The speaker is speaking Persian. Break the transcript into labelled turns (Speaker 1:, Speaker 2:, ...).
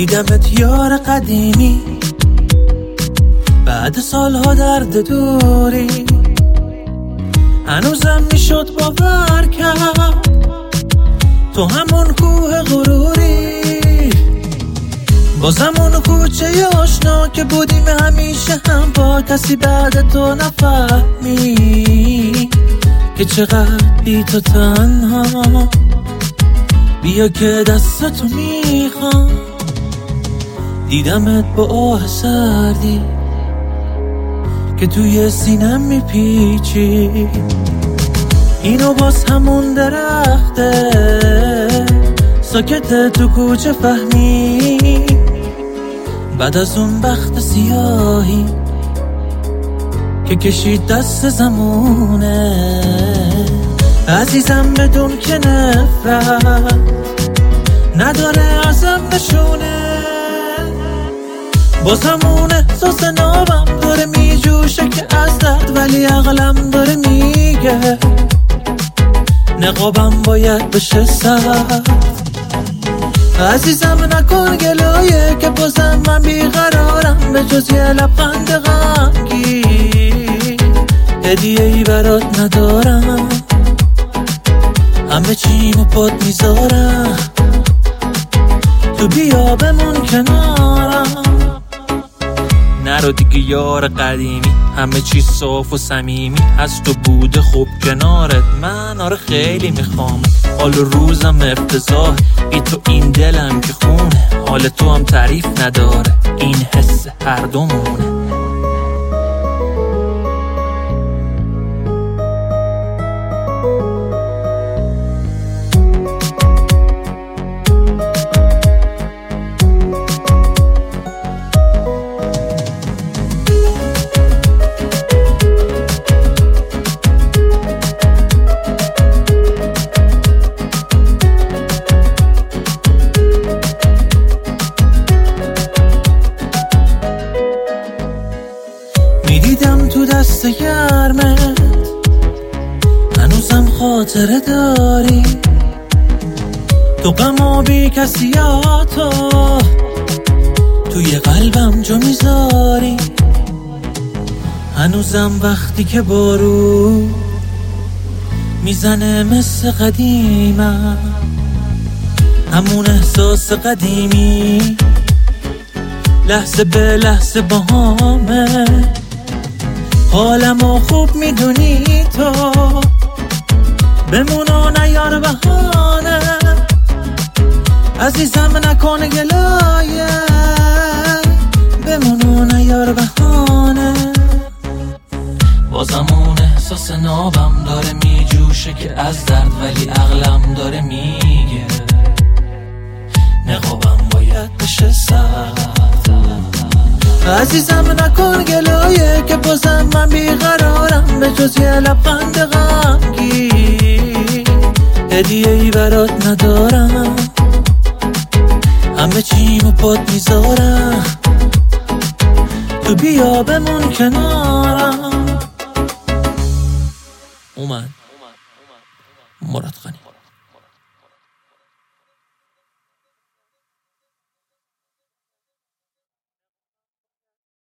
Speaker 1: دیدمت یار قدیمی، بعد سالها درد دوری، هنوزم میشد باور کرد تو همون کوه غروری، بازم اون کوچه آشنا که بودیم همیشه هم با کسی بعد تو نفهمی که چقدر بی تو تنها. بیا که دستتو میخوام، دیدمت با آه سردی که توی سینم میپیچی، اینو باز همون درخته ساکت تو کوچه فهمی، بعد از اون بخت سیاهی که کشید دست زمونه. عزیزم بدون که نفرت نداره ازم نشونه، باز همون احساس نابم داره میجوشه که از درد، ولی عقلم داره میگه نقابم باید بشه سرد. عزیزم نکن گلایه که بازم من بیقرارم، به جز یه لبخند غمگین هدیه ای برات ندارم، همه چیمو پات میذارم تو بیا بمون کنارم. نرو دیگه یار قدیمی، همه چیز صاف و صمیمی هست و بوده خوب کنارت، من آره خیلی میخوام، حال روزم افتضاح بی تو، این دلم که خونه، حال تو هم تعریف نداره، این حس هر دومونه. میدیدم تو دست گرمت هنوزم خاطره داری، تو غم بی کسیاتو توی قلبم جا میذاری، هنوزم وقتی که بارون میزنه مثل قدیمم، همون احساس قدیمی لحظه به لحظه با همه، حالمو خوب میدونی تو، بمونو نیار بهانه، عزیزم نکن گلایه، بمونو نیار بهانه، بازم اون احساس نابم داره میجوشه که از درد، ولی عقلم داره میگه نقابم باید بشه سرد. عزیزم نکن گلایه که بازم من بیقرارم، به جز یه لبخند غمگین هدیه ای برات ندارم، همه چیمو پات میذارم تو بیا بمون کنارم. اومد مراد غنی.